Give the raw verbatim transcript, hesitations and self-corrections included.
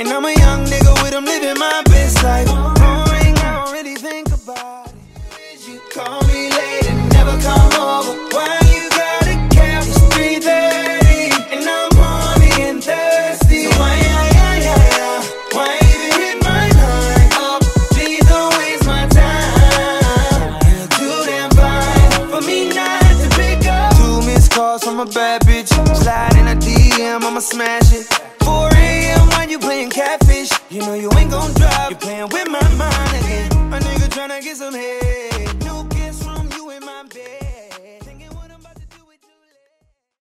And I'm a young nigga with him living my best life. Boring, I don't really think about it. You call me late and never come over. Why you gotta cap? It's three thirty and I'm horny and thirsty. So why, yeah, yeah, yeah, yeah. Why even hit my line? Oh, please don't waste my time. You're too damn fine for me not to pick up. Two missed calls from a bad bitch. Slide in a D M, I'ma smash it. four a.m. when you playing catfish. You know you ain't gon' drop. You playing with my mind again. My nigga tryna get some head.